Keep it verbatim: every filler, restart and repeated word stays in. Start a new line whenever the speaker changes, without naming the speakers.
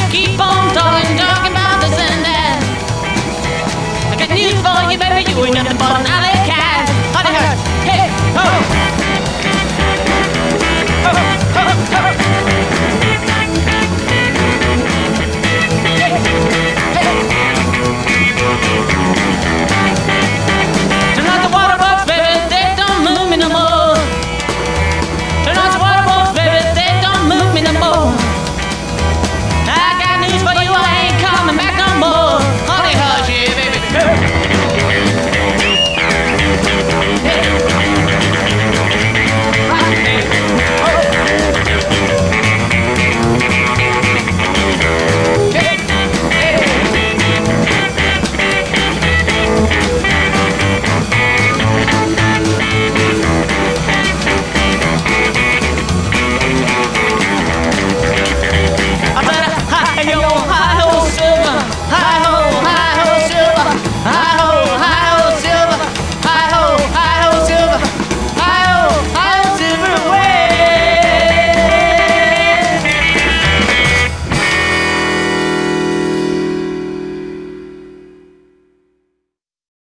keep on talking, talking about this and that. I got news for you, baby, you ain't nothing but an alley.